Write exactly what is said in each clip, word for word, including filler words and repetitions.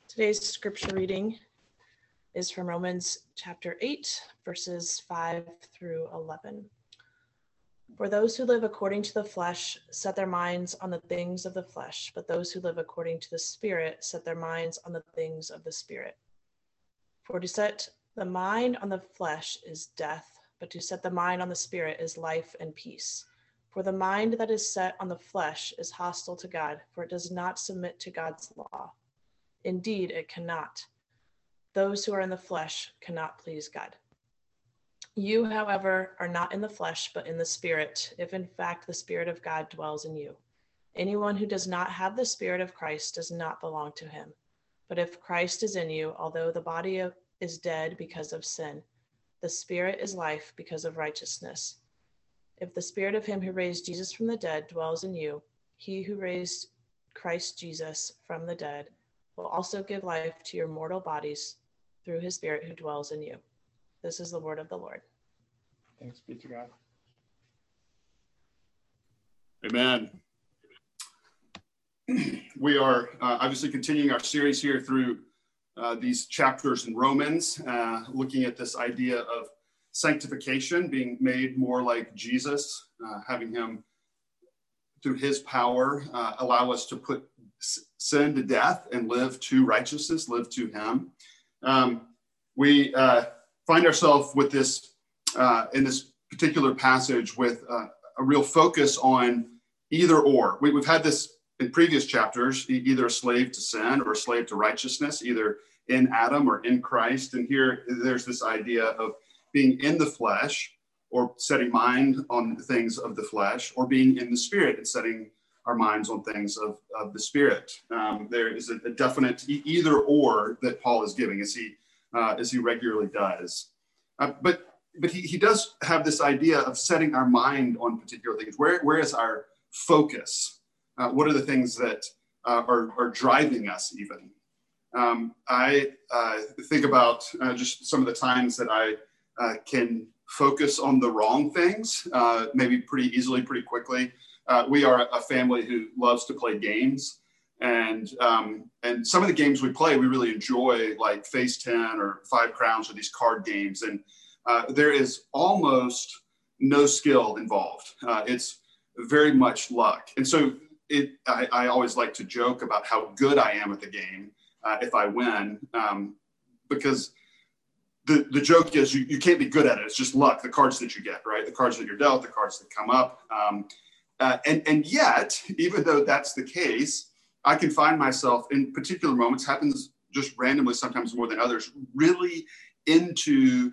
Today's scripture reading is from Romans chapter eight, verses five through eleven. For those who live according to the flesh set their minds on the things of the flesh, but those who live according to the Spirit set their minds on the things of the Spirit. For to set the mind on the flesh is death, but to set the mind on the Spirit is life and peace. For the mind that is set on the flesh is hostile to God, for it does not submit to God's law. Indeed, it cannot. Those who are in the flesh cannot please God. You, however, are not in the flesh, but in the Spirit, if in fact the Spirit of God dwells in you. Anyone who does not have the Spirit of Christ does not belong to him. But if Christ is in you, although the body is dead because of sin, the Spirit is life because of righteousness. If the Spirit of him who raised Jesus from the dead dwells in you, he who raised Christ Jesus from the dead will also give life to your mortal bodies through his Spirit who dwells in you. This is the word of the Lord. Thanks be to God. Amen. We are uh, obviously continuing our series here through uh, these chapters in Romans, uh, looking at this idea of sanctification, being made more like Jesus, uh, having him, through his power, uh, allow us to put sin to death and live to righteousness, live to him. Um, we uh, find ourselves with this, uh, in this particular passage, with uh, a real focus on either or. We, we've had this in previous chapters, either a slave to sin or a slave to righteousness, either in Adam or in Christ. And here there's this idea of being in the flesh, or setting mind on things of the flesh, or being in the Spirit and setting our minds on things of, of the Spirit. Um, there is a, a definite e- either or that Paul is giving, as he uh, as he regularly does. Uh, but but he, he does have this idea of setting our mind on particular things. Where where is our focus? Uh, what are the things that uh, are are driving us even? Um, I uh, think about uh, just some of the times that I uh, can focus on the wrong things, uh, maybe pretty easily, pretty quickly. Uh, we are a family who loves to play games, and um, and some of the games we play, we really enjoy, like Phase ten or Five Crowns or these card games. And uh, there is almost no skill involved. Uh, it's very much luck. And so it, I, I always like to joke about how good I am at the game uh, if I win, um, because the, the joke is you, you can't be good at it. It's just luck, the cards that you get, right? The cards that you're dealt, the cards that come up. Um, Uh, and, and yet, even though that's the case, I can find myself in particular moments, happens just randomly, sometimes more than others, really into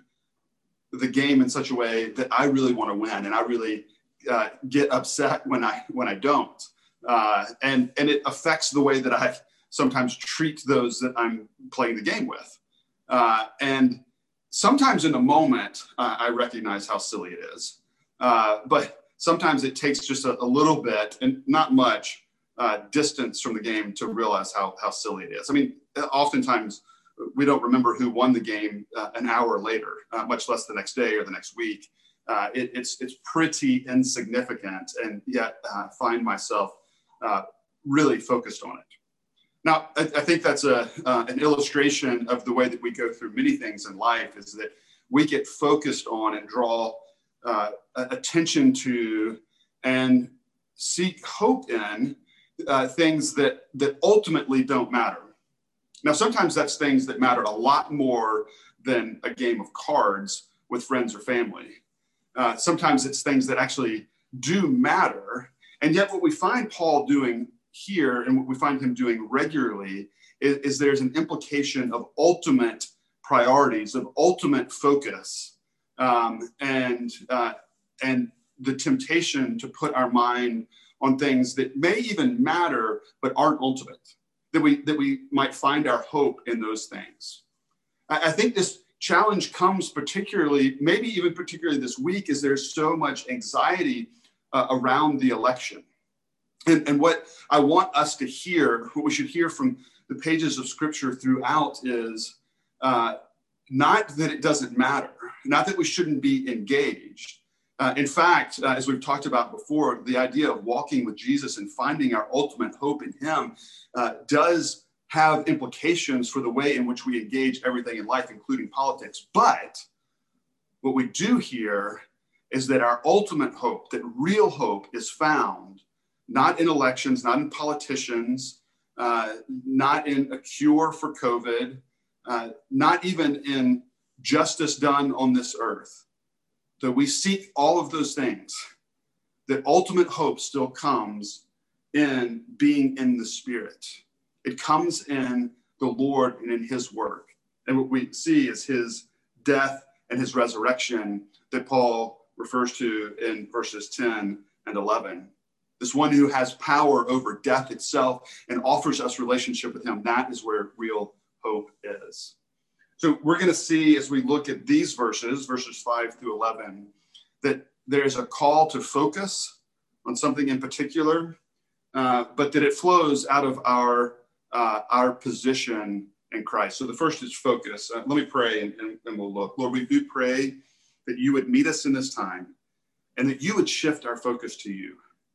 the game in such a way that I really want to win, and I really uh, get upset when I when I don't. Uh, and, and it affects the way that I sometimes treat those that I'm playing the game with. Uh, and sometimes in a moment, uh, I recognize how silly it is. Uh, but sometimes it takes just a, a little bit, and not much, uh, distance from the game to realize how, how silly it is. I mean, oftentimes we don't remember who won the game uh, an hour later, uh, much less the next day or the next week. Uh, it, it's it's pretty insignificant, and yet uh, find myself uh, really focused on it. Now, I, I think that's a uh, an illustration of the way that we go through many things in life, is that we get focused on and draw Uh, attention to and seek hope in uh, things that that ultimately don't matter. Now, sometimes that's things that matter a lot more than a game of cards with friends or family. Uh, sometimes it's things that actually do matter. And yet what we find Paul doing here, and what we find him doing regularly, is, is there's an implication of ultimate priorities, of ultimate focus. Um, and uh, and the temptation to put our mind on things that may even matter but aren't ultimate, that we that we might find our hope in those things. I, I think this challenge comes particularly, maybe even particularly this week, as there's so much anxiety uh, around the election. And, and what I want us to hear, what we should hear from the pages of Scripture throughout is uh, not that it doesn't matter, not that we shouldn't be engaged. Uh, in fact, uh, as we've talked about before, the idea of walking with Jesus and finding our ultimate hope in him uh, does have implications for the way in which we engage everything in life, including politics. But what we do here is that our ultimate hope, that real hope, is found not in elections, not in politicians, uh, not in a cure for COVID, uh, not even in justice done on this earth. That we seek all of those things, that ultimate hope still comes in being in the Spirit. It comes in the Lord and in his work. And what we see is his death and his resurrection that Paul refers to in verses ten and eleven. This one who has power over death itself and offers us relationship with him. That is where real hope is. So we're going to see as we look at these verses, verses five through eleven, that there's a call to focus on something in particular, uh, but that it flows out of our uh, our position in Christ. So the first is focus. Uh, let me pray and, and, and we'll look. Lord, we do pray that you would meet us in this time and that you would shift our focus to you.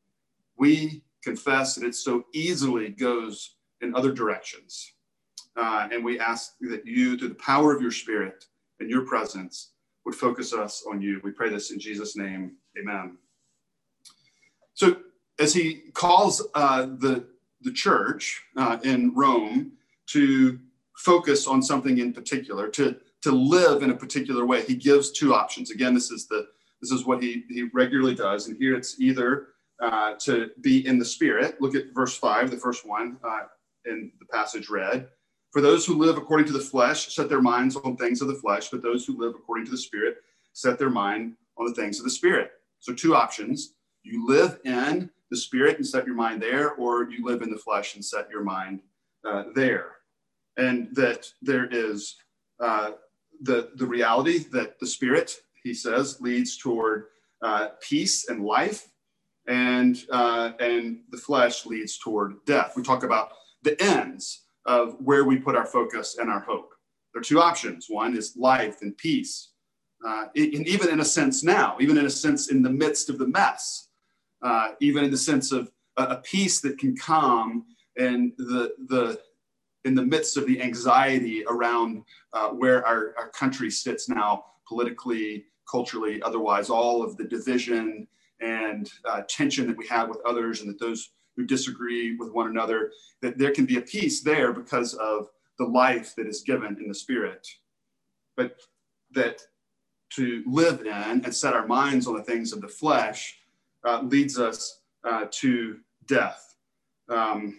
We confess that it so easily goes in other directions. Uh, and we ask that you, through the power of your Spirit and your presence, would focus us on you. We pray this in Jesus' name. Amen. So as he calls uh, the, the church uh, in Rome to focus on something in particular, to, to live in a particular way, he gives two options. Again, this is the this is what he, he regularly does. And here it's either uh, to be in the Spirit. Look at verse five, the first one uh, in the passage read. For those who live according to the flesh set their minds on things of the flesh, but those who live according to the Spirit set their mind on the things of the Spirit. So two options. You live in the Spirit and set your mind there, or you live in the flesh and set your mind uh, there. And that there is uh, the, the reality that the Spirit, he says, leads toward uh, peace and life, and, uh, and the flesh leads toward death. We talk about the ends of where we put our focus and our hope. There are two options. One is life and peace. Uh, and even in a sense now, even in a sense in the midst of the mess, uh, even in the sense of a, a peace that can come in the, the, in the midst of the anxiety around uh, where our, our country sits now, politically, culturally, otherwise, all of the division and uh, tension that we have with others, and that those who disagree with one another, that there can be a peace there because of the life that is given in the Spirit. But that to live in and set our minds on the things of the flesh uh, leads us uh, to death. Um,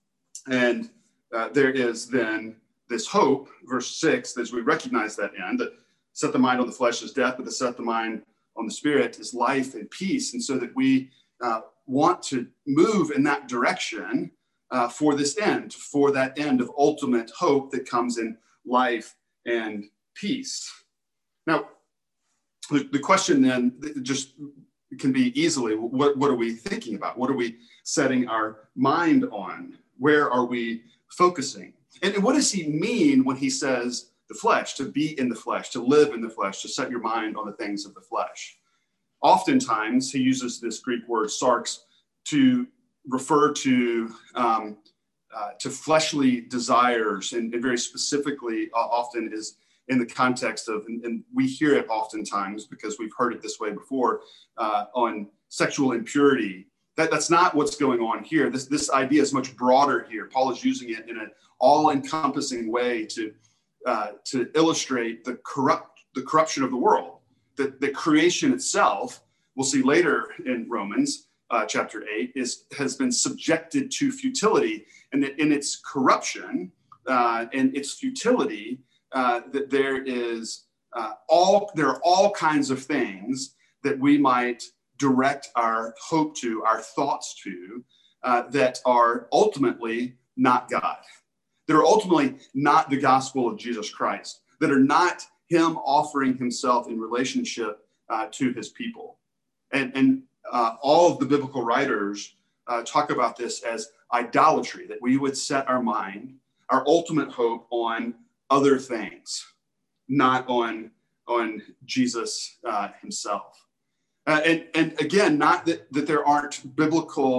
and uh, there is then this hope, verse six, as we recognize that end, that set the mind on the flesh is death, but to set the mind on the Spirit is life and peace. And so that we uh, want to move in that direction uh, for this end, for that end of ultimate hope that comes in life and peace. Now, the, the question then just can be easily, what, what are we thinking about? What are we setting our mind on? Where are we focusing? And, and what does he mean when he says the flesh, to be in the flesh, to live in the flesh, to set your mind on the things of the flesh? Oftentimes, he uses this Greek word sarx to refer to um, uh, to fleshly desires, and, and very specifically, uh, often is in the context of, and, and we hear it oftentimes because we've heard it this way before, uh, on sexual impurity. That, that's not what's going on here. This, this idea is much broader here. Paul is using it in an all-encompassing way to uh, to illustrate the corrupt the corruption of the world. That the creation itself, we'll see later in Romans uh, chapter eight, is has been subjected to futility, and that in its corruption uh, and its futility, uh, that there is uh, all there are all kinds of things that we might direct our hope to, our thoughts to, uh, that are ultimately not God, that are ultimately not the gospel of Jesus Christ, that are not him offering himself in relationship uh, to his people. And, and uh, all of the biblical writers uh, talk about this as idolatry, that we would set our mind, our ultimate hope, on other things, not on, on Jesus uh, himself. Uh, and, and again, not that, that there aren't biblical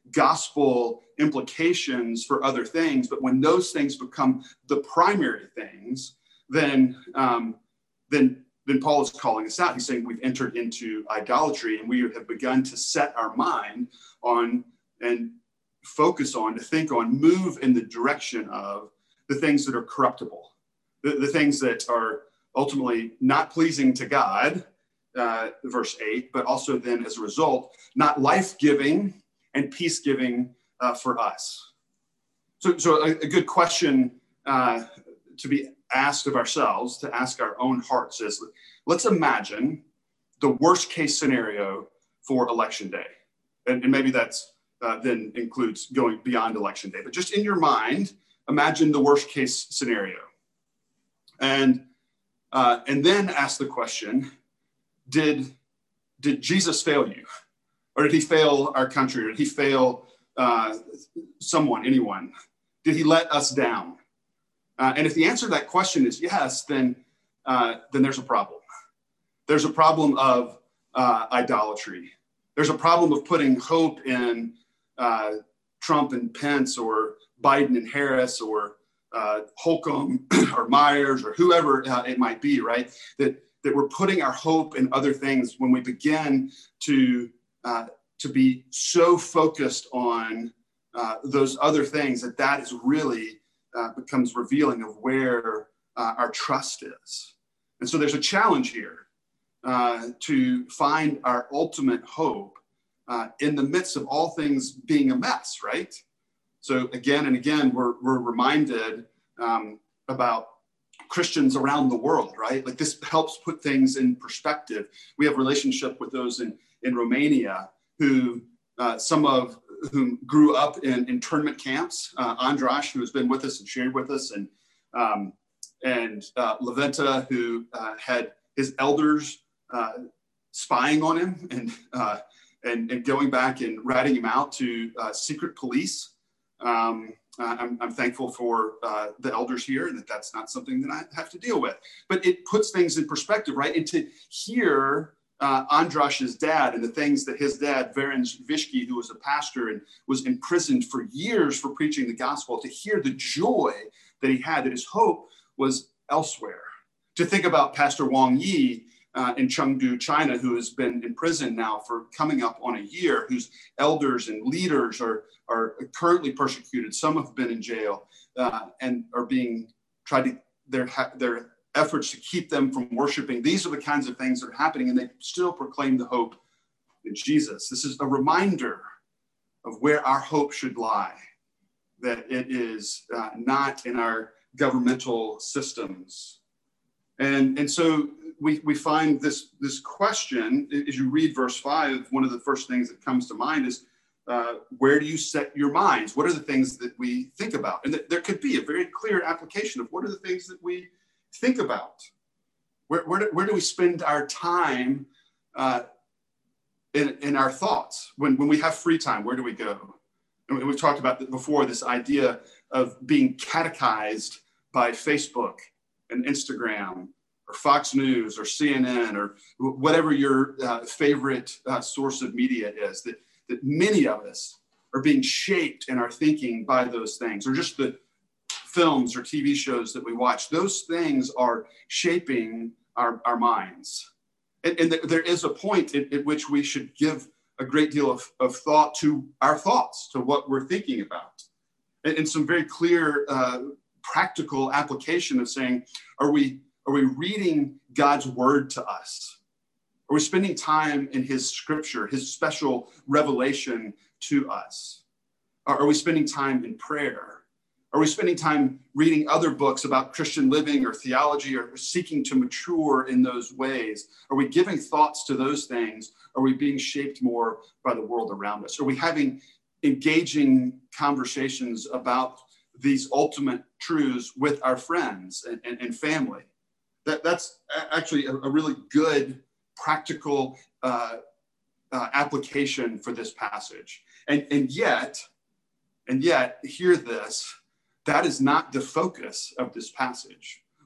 gospel implications for other things. But when those things become the primary things, then um, then then Paul is calling us out. He's saying we've entered into idolatry, and we have begun to set our mind on and focus on, to think on, move in the direction of the things that are corruptible, the, the things that are ultimately not pleasing to God, uh, verse eight, but also then as a result, not life-giving and peace-giving uh, for us. So, so a, a good question uh, to be asked of ourselves, to ask our own hearts is, let's imagine the worst case scenario for election day. And, and maybe that's uh, then includes going beyond election day, but just in your mind, imagine the worst case scenario. And, uh, and then ask the question, did, did Jesus fail you? Or did he fail our country? Or did he fail uh, someone, anyone? Did he let us down? Uh, and if the answer to that question is yes, then uh, then there's a problem. There's a problem of uh, idolatry. There's a problem of putting hope in uh, Trump and Pence, or Biden and Harris, or uh, Holcomb or Myers, or whoever uh, it might be, right? That that we're putting our hope in other things when we begin to uh, to be so focused on uh, those other things that that is really uh, becomes revealing of where uh, our trust is. And so there's a challenge here uh, to find our ultimate hope uh, in the midst of all things being a mess, right? So again and again, we're, we're reminded um, about Christians around the world, right? Like this helps put things in perspective. We have relationship with those in, in Romania who, uh, some of whom grew up in internment camps. Uh, Andras, who has been with us and shared with us, and um, and uh, Leventa, who uh, had his elders uh, spying on him and, uh, and and going back and ratting him out to uh, secret police. Um, uh, I'm, I'm thankful for uh, the elders here, and that that's not something that I have to deal with. But it puts things in perspective, right? And to hear uh, Andras's dad and the things that his dad, Ferenc Vishki, who was a pastor and was imprisoned for years for preaching the gospel, to hear the joy that he had, that his hope was elsewhere. To think about Pastor Wang Yi uh, in Chengdu, China, who has been in prison now for coming up on a year, whose elders and leaders are, are currently persecuted. Some have been in jail uh, and are being tried to, their, their efforts to keep them from worshiping. These are the kinds of things that are happening, and they still proclaim the hope in Jesus. This is a reminder of where our hope should lie, that it is uh, not in our governmental systems. And, and so we, we find this, this question, as you read verse five, one of the first things that comes to mind is, uh, where do you set your minds? What are the things that we think about? And th- there could be a very clear application of what are the things that we think about? Where, where, do, where do we spend our time uh, in, in our thoughts? When, when we have free time, where do we go? And we've talked about before, this idea of being catechized by Facebook and Instagram or Fox News or C N N or whatever your uh, favorite uh, source of media is, that, that many of us are being shaped in our thinking by those things, or just the films or T V shows that we watch. Those things are shaping our, our minds. And, and there is a point at, at which we should give a great deal of, of thought to our thoughts, to what we're thinking about. And, and some very clear uh, practical application of saying, are we, are we reading God's word to us? Are we spending time in his scripture, his special revelation to us? Are, are we spending time in prayer? Are we spending time reading other books about Christian living or theology, or seeking to mature in those ways? Are we giving thoughts to those things? Are we being shaped more by the world around us? Are we having engaging conversations about these ultimate truths with our friends and, and, and family? That, that's actually a, a really good practical uh, uh, application for this passage. And, and yet, and yet, hear this, that is not the focus of this passage.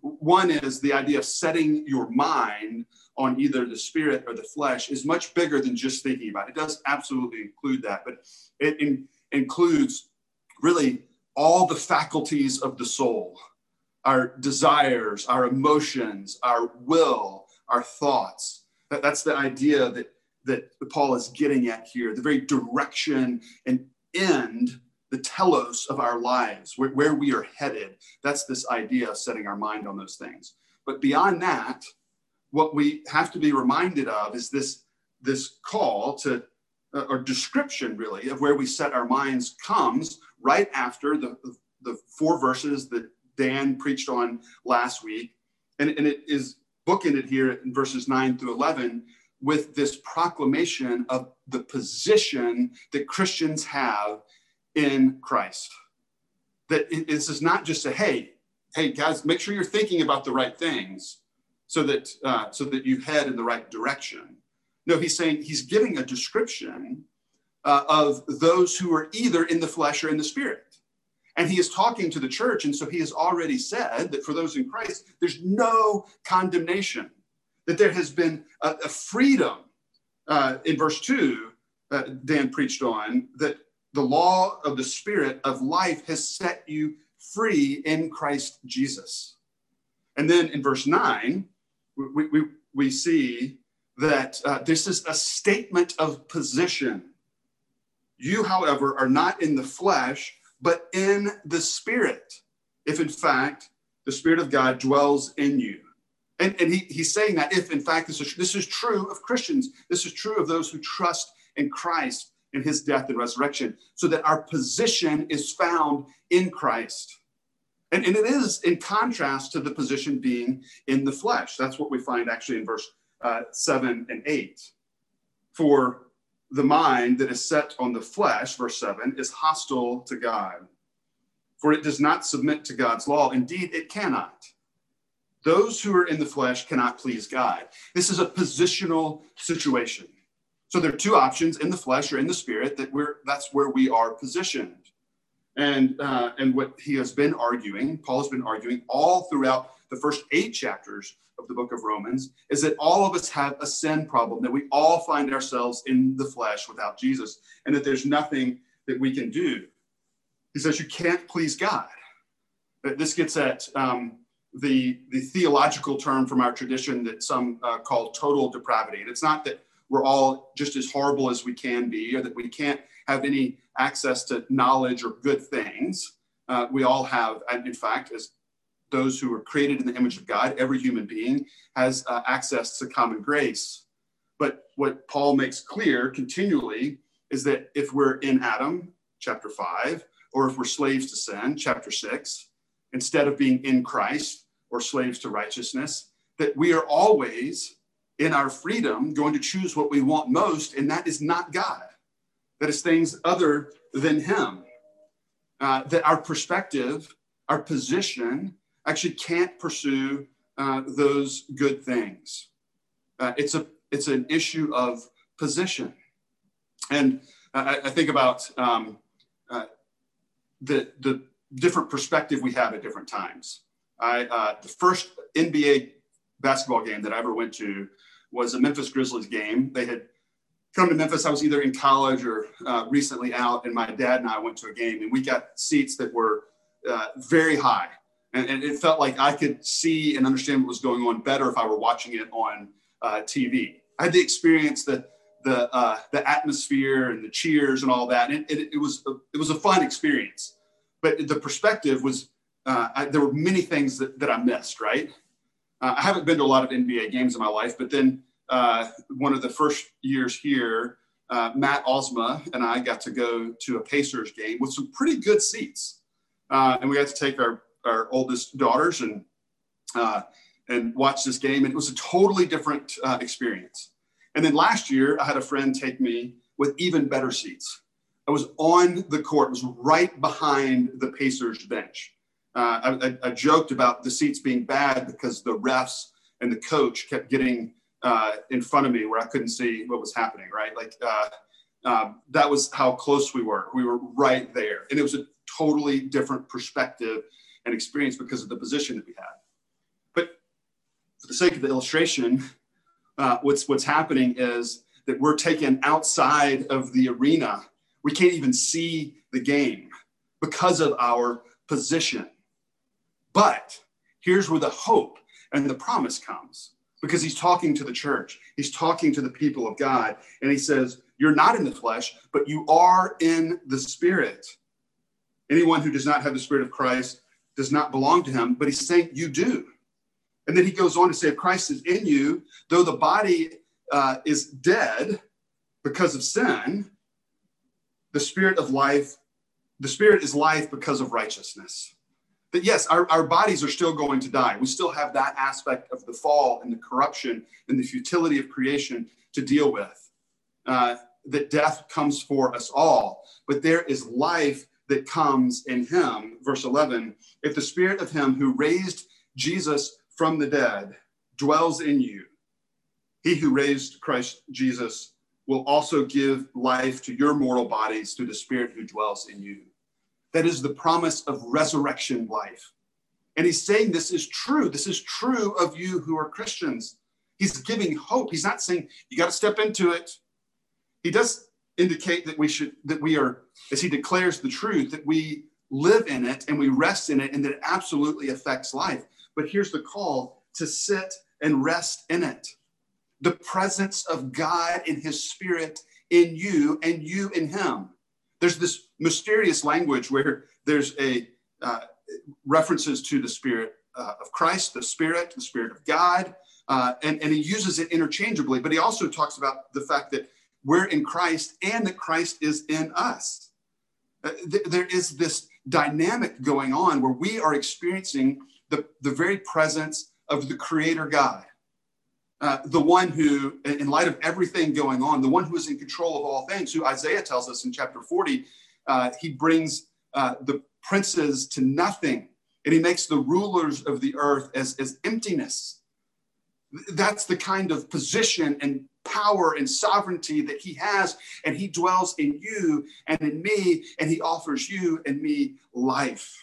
One is the idea of setting your mind on either the spirit or the flesh is much bigger than just thinking about it. It does absolutely include that, but it in, includes really all the faculties of the soul, our desires, our emotions, our will, our thoughts. That, that's the idea that, that Paul is getting at here, the very direction and end, the telos of our lives, where, where we are headed. That's this idea of setting our mind on those things. But beyond that, what we have to be reminded of is this, this call to, uh, or description really, of where we set our minds comes right after the, the four verses that Dan preached on last week. And, and it is bookended here in verses nine through eleven with this proclamation of the position that Christians have in Christ. That it, this is not just a, hey, hey guys, make sure you're thinking about the right things so that, uh, so that you head in the right direction. No, he's saying, he's giving a description uh, of those who are either in the flesh or in the spirit. And he is talking to the church. And so he has already said that for those in Christ, there's no condemnation, that there has been a, a freedom. Uh, in verse two, uh, Dan preached on that the law of the spirit of life has set you free in Christ Jesus. And then in verse nine, we, we, we see that uh, this is a statement of position. You, however, are not in the flesh, but in the spirit, if in fact the Spirit of God dwells in you. And, and he, he's saying that if in fact this is, this is true of Christians, this is true of those who trust in Christ and his death and resurrection, so that our position is found in Christ. And, and it is in contrast to the position being in the flesh. That's what we find actually in verse uh, seven and eight. For the mind that is set on the flesh, verse seven, is hostile to God. For it does not submit to God's law. Indeed, it cannot. Those who are in the flesh cannot please God. This is a positional situation. So there are two options, in the flesh or in the spirit, that we're that's where we are positioned. And, uh, and what he has been arguing, Paul has been arguing all throughout the first eight chapters of the book of Romans, is that all of us have a sin problem, that we all find ourselves in the flesh without Jesus, and that there's nothing that we can do. He says you can't please God. This gets at um, the, the theological term from our tradition that some uh, call total depravity. And it's not that we're all just as horrible as we can be, or that we can't have any access to knowledge or good things. Uh, we all have, and in fact, as those who are created in the image of God, every human being has uh, access to common grace. But what Paul makes clear continually is that if we're in Adam, chapter five, or if we're slaves to sin, chapter six, instead of being in Christ or slaves to righteousness, that we are always in our freedom going to choose what we want most, and that is not God. That is things other than him. Uh, that our perspective, our position, actually can't pursue uh, those good things. Uh, it's a it's an issue of position. And I, I think about um, uh, the, the different perspective we have at different times. I uh, the first N B A basketball game that I ever went to was a Memphis Grizzlies game. They had come to Memphis. I was either in college or uh, recently out, and my dad and I went to a game, and we got seats that were uh, very high. And, and it felt like I could see and understand what was going on better if I were watching it on uh, T V. I had the experience, the the uh, the atmosphere and the cheers and all that. And it, it, it was a, it was a fun experience, but the perspective was uh, I, there were many things that, that I missed. Right, uh, I haven't been to a lot of N B A games in my life, but then uh, one of the first years here, uh, Matt Osma and I got to go to a Pacers game with some pretty good seats, uh, and we got to take our our oldest daughters and uh, and watch this game. And it was a totally different uh, experience. And then last year, I had a friend take me with even better seats. I was on the court. It was right behind the Pacers bench. Uh, I, I, I joked about the seats being bad because the refs and the coach kept getting uh, in front of me where I couldn't see what was happening, right? Like uh, um, that was how close we were. We were right there. And it was a totally different perspective and experience because of the position that we had. for the sake of the illustration, uh, what's what's happening is that we're taken outside of the arena. We can't even see the game because of our position. But here's where the hope and the promise comes, because he's talking to the church. He's talking to the people of God. And he says, you're not in the flesh, but you are in the Spirit. Anyone who does not have the Spirit of Christ does not belong to him, but he's saying you do. And then he goes on to say, if Christ is in you, though the body uh, is dead because of sin, the Spirit of life, the Spirit is life because of righteousness. That yes, our, our bodies are still going to die. We still have that aspect of the fall and the corruption and the futility of creation to deal with. Uh, that death comes for us all, but there is life that comes in him. Verse eleven, if the Spirit of him who raised Jesus from the dead dwells in you, he who raised Christ Jesus will also give life to your mortal bodies through the Spirit who dwells in you. That is the promise of resurrection life. And he's saying this is true. This is true of you who are Christians. He's giving hope. He's not saying you got to step into it. He does indicate that we should, that we are, as he declares the truth, that we live in it and we rest in it and that it absolutely affects life. But here's the call to sit and rest in it. The presence of God in his Spirit in you and you in him. There's this mysterious language where there's a uh, references to the Spirit uh, of Christ, the Spirit, the Spirit of God, uh, and, and he uses it interchangeably. But he also talks about the fact that we're in Christ and that Christ is in us. Uh, th- there is this dynamic going on where we are experiencing the, the very presence of the Creator God. Uh, the one who, in light of everything going on, the one who is in control of all things, who Isaiah tells us in chapter forty, uh, he brings uh, the princes to nothing, and he makes the rulers of the earth as, as emptiness. That's the kind of position and power and sovereignty that he has, and he dwells in you and in me, and he offers you and me life.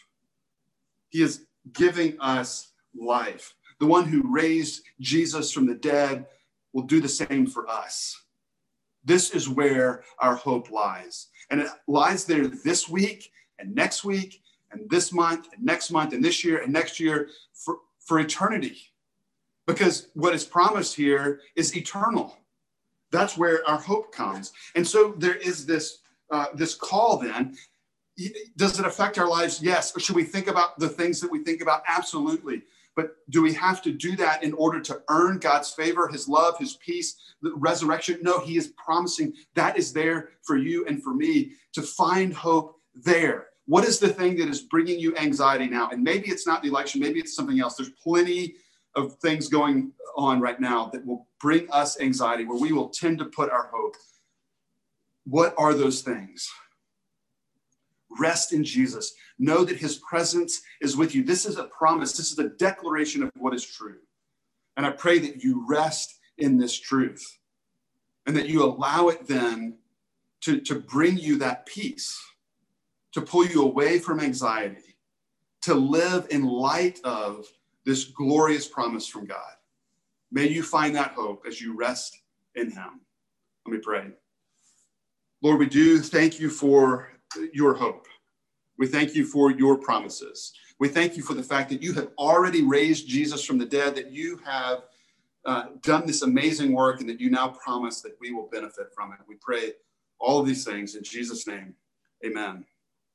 He is giving us life. The one who raised Jesus from the dead will do the same for us. This is where our hope lies. And it lies there this week and next week and this month and next month and this year and next year for, for eternity. Because what is promised here is eternal. That's where our hope comes. And so there is this, uh, this call then. Does it affect our lives? Yes. Or should we think about the things that we think about? Absolutely. But do we have to do that in order to earn God's favor, his love, his peace, the resurrection? No, he is promising that is there for you and for me to find hope there. What is the thing that is bringing you anxiety now? And maybe it's not the election. Maybe it's something else. There's plenty of things going on right now that will bring us anxiety, where we will tend to put our hope. What are those things? Rest in Jesus. Know that his presence is with you. This is a promise. This is a declaration of what is true. And I pray that you rest in this truth and that you allow it then to, to bring you that peace, to pull you away from anxiety, to live in light of this glorious promise from God. May you find that hope as you rest in him. Let me pray. Lord, we do thank you for your hope. We thank you for your promises. We thank you for the fact that you have already raised Jesus from the dead, that you have uh, done this amazing work, and that you now promise that we will benefit from it. We pray all of these things in Jesus' name. Amen.